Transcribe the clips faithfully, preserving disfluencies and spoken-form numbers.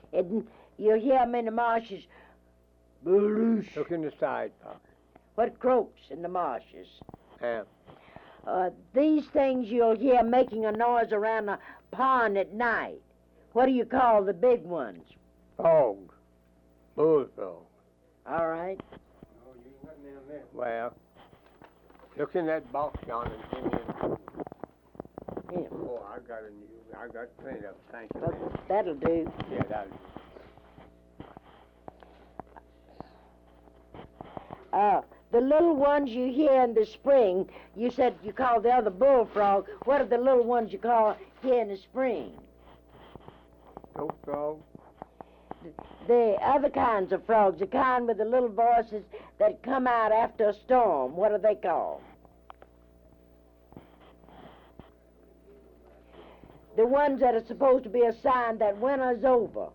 And you hear them in the marshes. Baloosh. Look in the side pocket. What croaks in the marshes? Yeah. Uh, these things you'll hear making a noise around a pond at night. What do you call the big ones? Frogs. Bullfrogs. All right. No, you ain't got down there. Well, look in that box down and give me a... Yeah. Oh, I got a new... I got plenty of them. Thank you, Well, man. that'll do. Yeah, that'll do. Uh, the little ones you hear in the spring, you said you call the other bullfrog. What are the little ones you call here in the spring? Goat frog. The other kinds of frogs, the kind with the little voices that come out after a storm, what are they called? The ones that are supposed to be a sign that winter's over.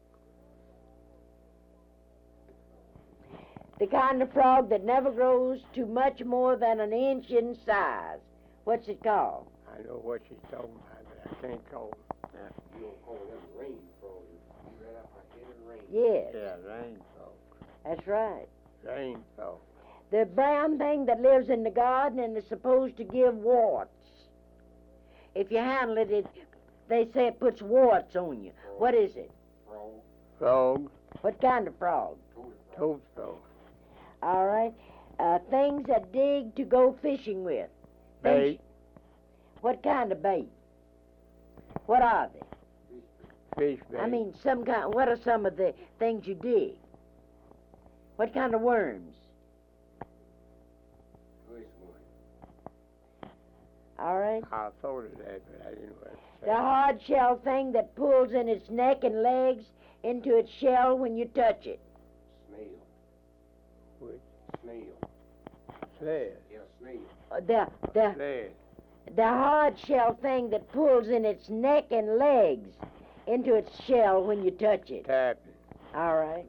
The kind of frog that never grows to much more than an inch in size. What's it called? I know what she's talking about, but I can't call them. You don't call them rain frogs. You right up my head in rain. Yes, Yeah, rain frog. that's right. Rain frog. The brown thing that lives in the garden and is supposed to give warts. If you handle it, it they say it puts warts on you. What is it? Frog. Frog. What kind of frog? Toad frog. Toad frog. All right. Uh, things that dig to go fishing with. Things- Bait. What kind of bait? What are they? Fish bait. I mean, some kind. What are some of the things you dig? What kind of worms? First one. All right. I thought of that, but I didn't know what to say. The hard shell thing that pulls in its neck and legs into its shell when you touch it. Snail. Which? Snail. Sled. Yeah, snail. Uh, the the Sled. the hard shell thing that pulls in its neck and legs into its shell when you touch it. Tapping. All right.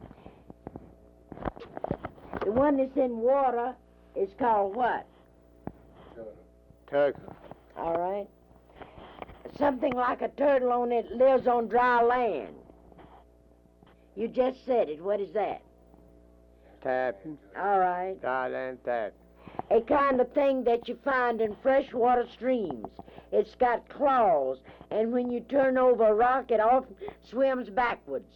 The one that's in water is called what? Turtle. Turtle. All right. Something like a turtle on it lives on dry land. You just said it. What is that? Tapping. All right. Thailand tapping. A kind of thing that you find in freshwater streams. It's got claws, and when you turn over a rock, it often swims backwards.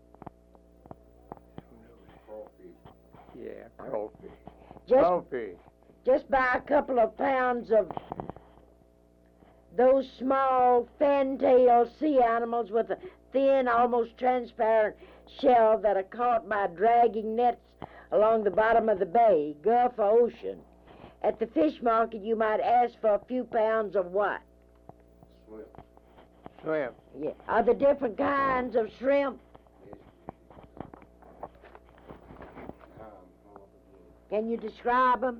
Crawfish. Yeah, crawfish. Just, Crawfish. just buy a couple of pounds of those small fan-tailed sea animals with a thin, almost transparent shell that are caught by dragging nets along the bottom of the bay, gulf, or ocean. At the fish market, you might ask for a few pounds of what? Swim. Swim. Yeah. Are there different kinds of shrimp? Yes. Now I'm off again. Can you describe them?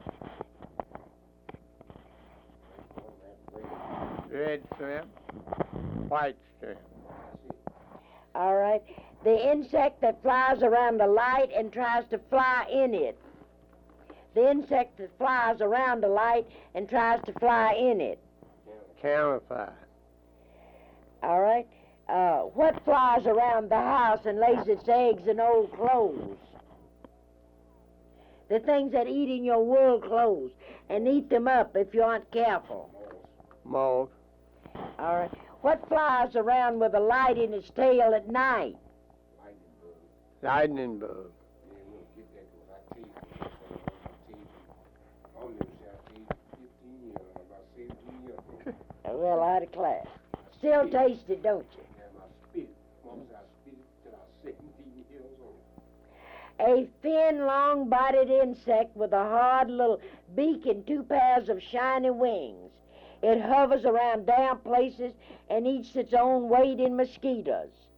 On that red. Red shrimp. White shrimp. That's it. All right. The insect that flies around a light and tries to fly in it. The insect that flies around a light and tries to fly in it. Camouflage. All right. Uh, what flies around the house and lays its eggs in old clothes? The things that eat in your wool clothes and eat them up if you aren't careful. Moss. Moth. All right. What flies around with a light in its tail at night? Lightning bug. Lightning bug. Yeah, we'll get that because I tell you, I tell you, I never say I tell you fifteen years, about seventeen years ago. Well, out of class. Still taste it, don't you? Yeah, my spit. Mom said I spit it till I was seventeen years old. A thin, long-bodied insect with a hard little beak and two pairs of shiny wings. It hovers around damp places and eats its own weight in mosquitoes.